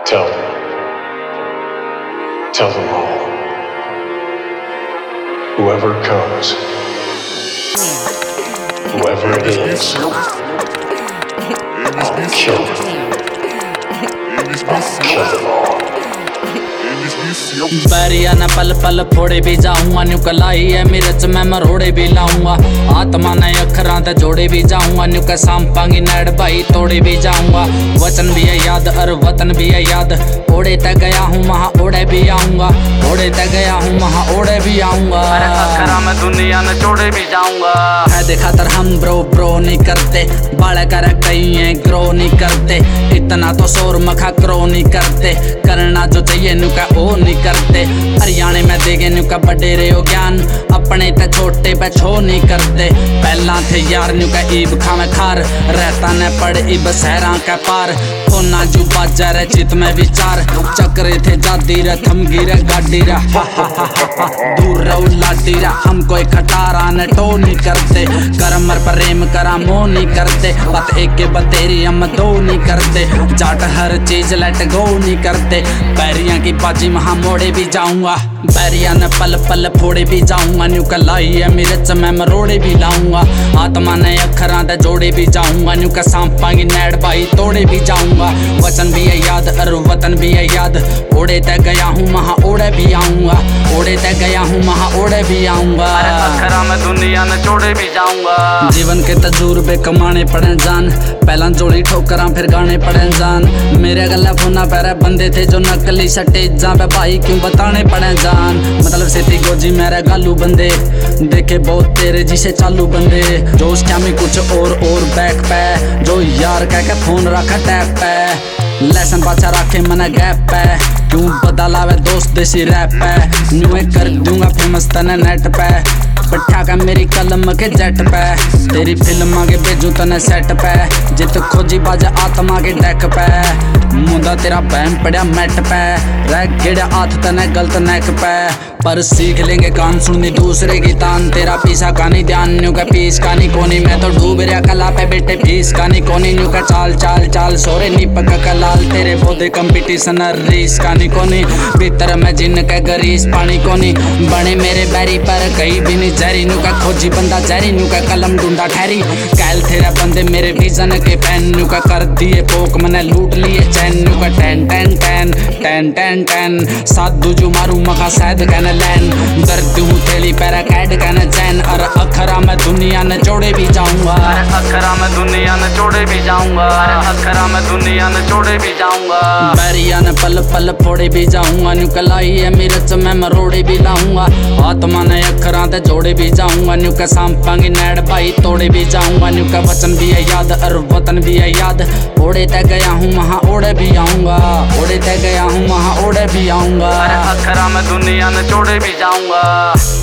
Tell them. Tell them all. Whoever comes, whoever it is, I'll kill them. I'll kill them all. Bairiya ने पल पल फोड़े भी जाऊंगा, न्यू कलाई है मिर्च में मरोड़े भी लाऊंगा। आत्मा ने अखरां ते जोड़े भी जाऊंगा, न्यू के सांपांगी नैड भाई तोड़े भी जाऊंगा। वचन भी है याद और वतन भी है याद, ओढ़े तक गया हूँ वहाँ ओढ़े भी आऊंगा, ओढ़े तक गया हूँ वहाँ ओढ़े भी आऊंगा। अखरा में दुनिया ने जोड़े भी जाऊंगा। है खातर हम ब्रो ब्रो नहीं करते, बाल कर कहीं है ग्रो नहीं करते, इतना तो शोर मखा क्रो नहीं करते, करना जो चाहिए न्यू का ओ नहीं करते। हरियाणे में देगे न्यू का बडेरे हो ज्ञान, अपने ते छोटे पे छो नहीं करते। पहला थे यार न्यू का ईब खावे खार, रहता न पड़ इब सहरा का पार। होना जो बाजा रे चित में विचार, चक्रे थे जादी रे थमगी रे गाड़ी रे दूर रहो लाडी रे। हम कोई खटारा न टो नहीं करते, करमर प्रेम करा मो नहीं करते, बात एक के बतेरी हम दो नहीं करते, जाट हर चीज लेट गो नहीं करते। बैरिया की बाजी वहाँ मोड़े भी जाऊंगा, बैरिया ने पल पल फोड़े भी जाऊंगा, न्यू कलाई है मिर्च में मरोड़े भी लाऊंगा। आत्मा ने अखरां ते जोड़े भी जाऊंगा, न्यू का सांपांगी नैड भाई तोड़े भी जाऊंगा। वचन भी है याद और वतन भी है याद, ओढ़े तक गया हूँ वहाँ ओढ़े भी आऊंगा, ओढ़े तक गया हूँ वहाँ ओढ़े भी आऊंगा। अखरा में दुनिया ने जोड़े भी जाऊंगा। जीवन के तजुर्बे कमाने पड़े जान, पहला जोड़ी ठोकरा फिर गाने पड़े जान। मेरे गला फोना पैरा बंदे थे जो नकली सटे पे भाई क्यों बताने पड़े जान। मतलब से थी गोजी मेरे गालू बंदे, देखे बहुत तेरे जिसे चालू बंदे, जो उसका में कुछ और बैक पे, जो यार कह के फोन रखा टैप पे, लेसन पाचा रखे मना गैप पे, क्यों बदलावे दोस्त देसी रैप पे, न्यू कर दूंगा फेमस तने नेट पे, बैठा का मेरी कलम के जेट पे, तेरी फिल्म के भेजू तने सेट पे, जित खोजी बाजा आत्मा के डेक पे, मुंदा तेरा बहन पड़ा मैट पे, रह गिड़ा हाथ तने गलत नेक पे, पर सीख लेंगे कान सुननी दूसरे की तान। तेरा पीसा का नहीं ध्यान, न्यू का पीस का नहीं कोनी, मैं तो डूब रहा कला पे बेटे फीस का नहीं कोनी, न्यू का चाल चाल चाल सोरे नी पका कलाल, तेरे बोधे कंपटीशन रीस का नहीं कोनी, भीतर में जिन के गरीस पानी कोनी, बने मेरे बैरी पर कहीं भी नहीं जहरी, न्यू का खोजी बंदा जहरी, न्यू का कलम ढूंढा ठहरी, कैल तेरा बंदे मेरे विजन के फैन, न्यू का कर दिए पोक मैंने लूट लिए चैन, न्यू का टैन टैन टैन टैन टैन टैन, साधु जो मारू मखा सैद कहने लैन, दर्द हूँ थैली पैरा कैड कहने चैन, और अखरा में दुनिया ने जोड़े भी जाऊंगा, अखरा में दुनिया ने जोड़े भी जाऊंगा, अखरा में दुनिया ने जोड़े भी जाऊंगा। बैरिया ने पल पल फोड़े भी जाऊंगा, न्यू कलाई है मिर्च में मरोड़े भी लाऊंगा। आत्मा ने अखरां ते जोड़े भी जाऊंगा, न्यू का सांपांगी नैड भाई तोड़े भी जाऊंगा, न्यू का वचन भी है याद और वतन भी है याद, ओढ़े तक गया हूँ वहाँ ओढ़े भी आऊंगा, ओढ़े तक गया हूँ वहाँ ओढ़े भी आऊंगा। अखरा में दुनिया ने जोड़े भी जाऊंगा।